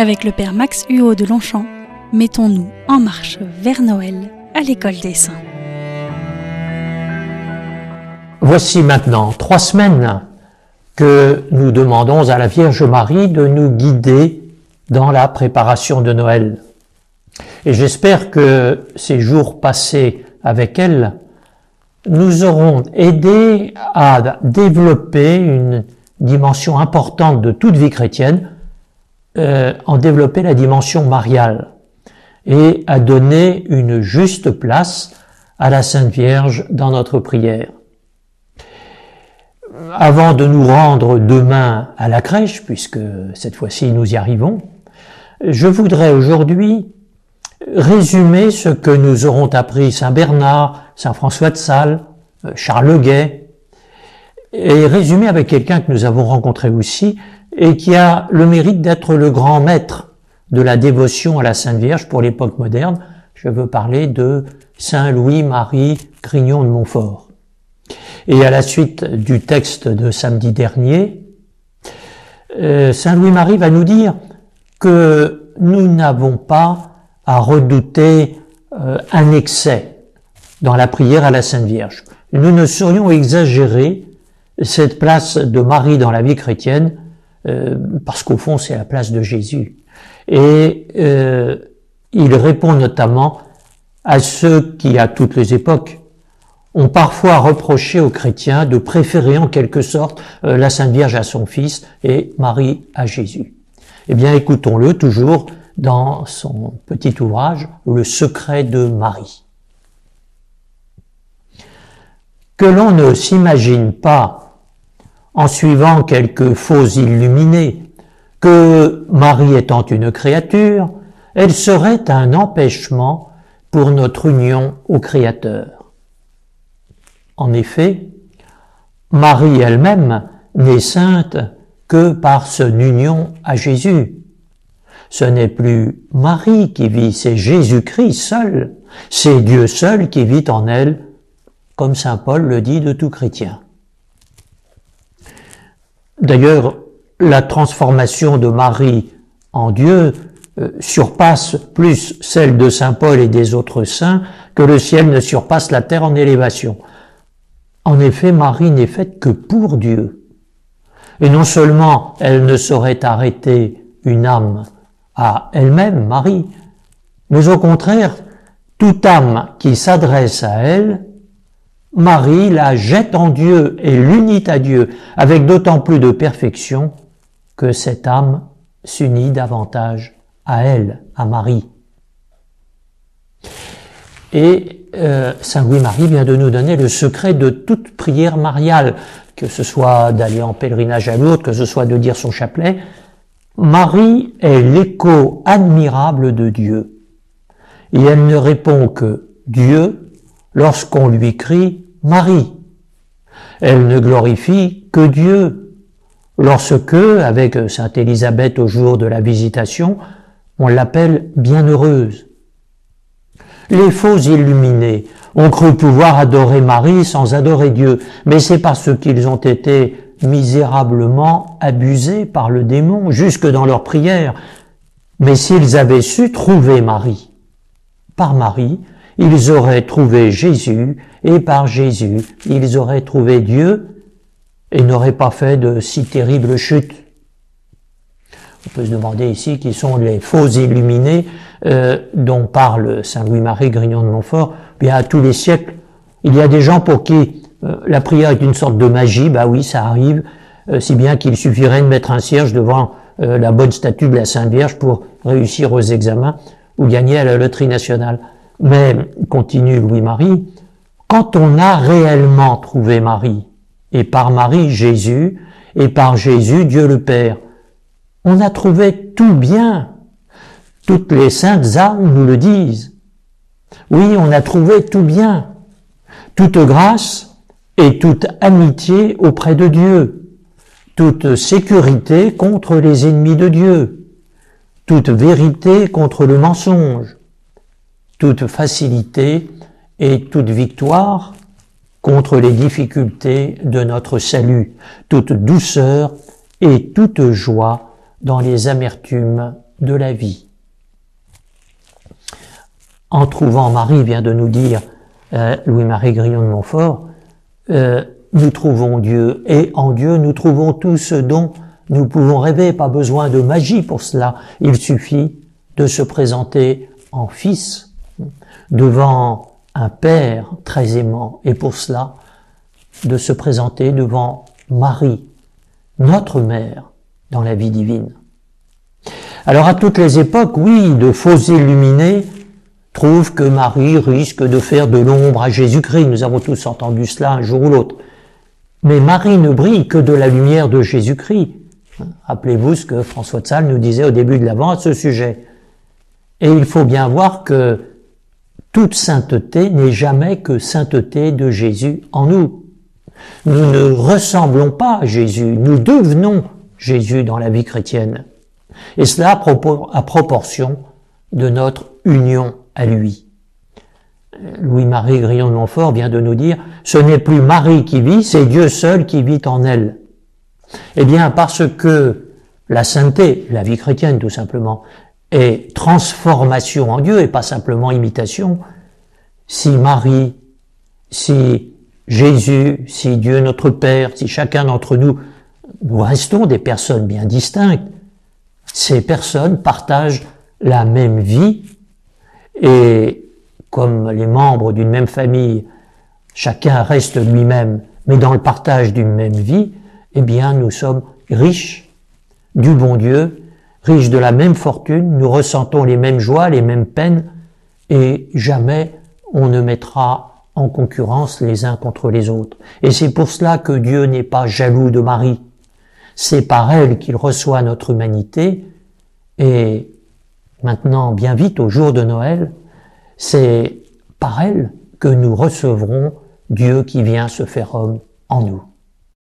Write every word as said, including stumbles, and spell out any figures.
Avec le Père Max Huot de Longchamp, mettons-nous en marche vers Noël à l'École des Saints. Voici maintenant trois semaines que nous demandons à la Vierge Marie de nous guider dans la préparation de Noël. Et j'espère que ces jours passés avec elle nous auront aidé à développer une dimension importante de toute vie chrétienne, euh, en développer la dimension mariale et à donner une juste place à la Sainte Vierge dans notre prière. Avant de nous rendre demain à la crèche, puisque cette fois-ci nous y arrivons, je voudrais aujourd'hui résumer ce que nous auront appris Saint Bernard, Saint François de Sales, Charles Le Guay, et résumer avec quelqu'un que nous avons rencontré aussi et qui a le mérite d'être le grand maître de la dévotion à la Sainte Vierge pour l'époque moderne. Je veux parler de Saint Louis-Marie Grignon de Montfort. Et à la suite du texte de samedi dernier, euh, Saint Louis-Marie va nous dire que nous n'avons pas à redouter euh, un excès dans la prière à la Sainte Vierge. Nous ne saurions exagérer cette place de Marie dans la vie chrétienne, euh, parce qu'au fond c'est la place de Jésus. Et euh, il répond notamment à ceux qui, à toutes les époques, ont parfois reproché aux chrétiens de préférer en quelque sorte euh, la Sainte Vierge à son Fils et Marie à Jésus. Eh bien, écoutons-le toujours dans son petit ouvrage « Le secret de Marie ». Que l'on ne s'imagine pas, en suivant quelques faux illuminés, que Marie étant une créature, elle serait un empêchement pour notre union au Créateur. En effet, Marie elle-même n'est sainte que par son union à Jésus. Ce n'est plus Marie qui vit, c'est Jésus-Christ seul, c'est Dieu seul qui vit en elle, comme saint Paul le dit de tout chrétien. D'ailleurs, la transformation de Marie en Dieu euh, surpasse plus celle de saint Paul et des autres saints que le ciel ne surpasse la terre en élévation. En effet, Marie n'est faite que pour Dieu. Et non seulement elle ne saurait arrêter une âme à elle-même, Marie, mais au contraire, toute âme qui s'adresse à elle, Marie la jette en Dieu et l'unit à Dieu, avec d'autant plus de perfection que cette âme s'unit davantage à elle, à Marie. Et euh, Saint Louis-Marie vient de nous donner le secret de toute prière mariale, que ce soit d'aller en pèlerinage à Lourdes, que ce soit de dire son chapelet. Marie est l'écho admirable de Dieu. Et elle ne répond que Dieu lorsqu'on lui crie Marie. Elle ne glorifie que Dieu lorsque, avec sainte Élisabeth au jour de la visitation, on l'appelle bienheureuse. Les faux illuminés ont cru pouvoir adorer Marie sans adorer Dieu, mais c'est parce qu'ils ont été misérablement abusés par le démon, jusque dans leurs prières. Mais s'ils avaient su trouver Marie, par Marie, ils auraient trouvé Jésus, et par Jésus, ils auraient trouvé Dieu, et n'auraient pas fait de si terribles chutes. On peut se demander ici qui sont les faux illuminés euh, dont parle saint Louis-Marie Grignon de Montfort. Bien, à tous les siècles, il y a des gens pour qui euh, la prière est une sorte de magie. Bah oui, ça arrive, euh, si bien qu'il suffirait de mettre un cierge devant euh, la bonne statue de la Sainte Vierge pour réussir aux examens ou gagner à la loterie nationale. Mais, continue Louis-Marie, quand on a réellement trouvé Marie, et par Marie Jésus, et par Jésus Dieu le Père, on a trouvé tout bien. Toutes les saintes âmes nous le disent. Oui, on a trouvé tout bien. Toute grâce et toute amitié auprès de Dieu. Toute sécurité contre les ennemis de Dieu. Toute vérité contre le mensonge. Toute facilité et toute victoire contre les difficultés de notre salut. Toute douceur et toute joie dans les amertumes de la vie. En trouvant Marie, vient de nous dire euh, Louis-Marie Grillon de Montfort, euh, nous trouvons Dieu, et en Dieu nous trouvons tout ce dont nous pouvons rêver, pas besoin de magie pour cela, il suffit de se présenter en fils devant un Père très aimant, et pour cela, de se présenter devant Marie, notre mère, dans la vie divine. Alors à toutes les époques, oui, de faux illuminés trouvent que Marie risque de faire de l'ombre à Jésus-Christ. Nous avons tous entendu cela un jour ou l'autre. Mais Marie ne brille que de la lumière de Jésus-Christ. Rappelez-vous ce que François de Sales nous disait au début de l'Avent à ce sujet. Et il faut bien voir que toute sainteté n'est jamais que sainteté de Jésus en nous. Nous ne ressemblons pas à Jésus, nous devenons Jésus dans la vie chrétienne. Et cela à proportion de notre union à lui. Louis-Marie Grillon de Montfort vient de nous dire « Ce n'est plus Marie qui vit, c'est Dieu seul qui vit en elle ». Eh bien, parce que la sainteté, la vie chrétienne tout simplement, est transformation en Dieu et pas simplement imitation, si Marie, si Jésus, si Dieu notre Père, si chacun d'entre nous, nous restons des personnes bien distinctes, ces personnes partagent la même vie et comme les membres d'une même famille, chacun reste lui-même, mais dans le partage d'une même vie, eh bien nous sommes riches du bon Dieu, riches de la même fortune, nous ressentons les mêmes joies, les mêmes peines, et jamais on ne mettra en concurrence les uns contre les autres. Et c'est pour cela que Dieu n'est pas jaloux de Marie. C'est par elle qu'il reçoit notre humanité, et maintenant, bien vite, au jour de Noël, c'est par elle que nous recevrons Dieu qui vient se faire homme en nous.